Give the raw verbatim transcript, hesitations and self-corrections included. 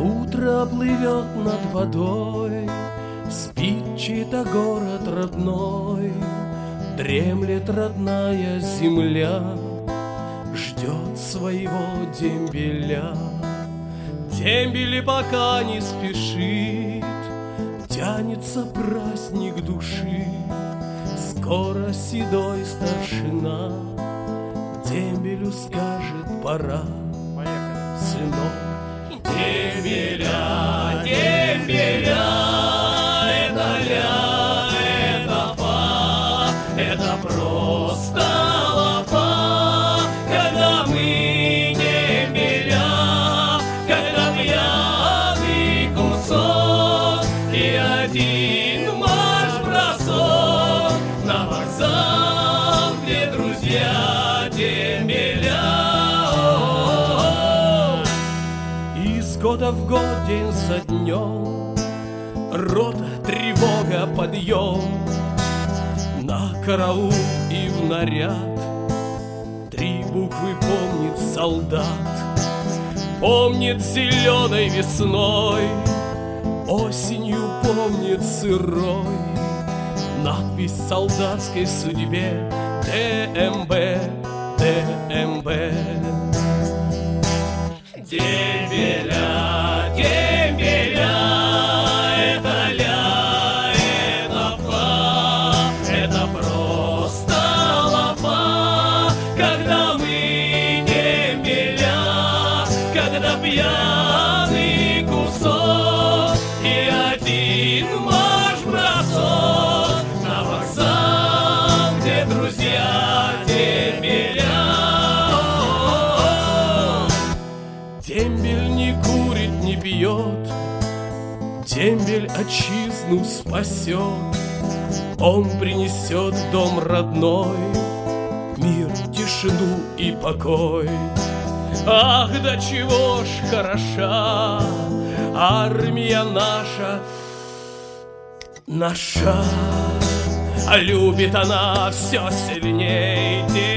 Утро плывет над водой, спит чей-то город родной, дремлет родная земля, ждет своего дембеля. Дембели пока не спешит, тянется праздник души. Скоро седой старшина дембелю скажет: пора, сынок. Дембеля, дембеля, это ля, это фа, это просто лапа. Когда мы дембеля, когда пьяный кусок и один марш-бросок на вокзал, где друзья дембеля. Из года в год, день за днем, рота, тревога, подъем, на караул и в наряд. Три буквы помнит солдат, помнит зеленой весной, осенью помнит сырой надпись солдатской судьбе: ДМБ, ДМБ. Дембеля, дембеля, это ля, это фа, это просто лапа. Когда мы дембеля, когда пьяный кусок и один марш-бросок на вокзал, где друзья дембеля. Дембель не курит, не пьет, дембель отчизну спасет. Он принесет в дом родной мир, тишину и покой. Ах, до чего ж хороша армия наша, наша. А любит она все сильней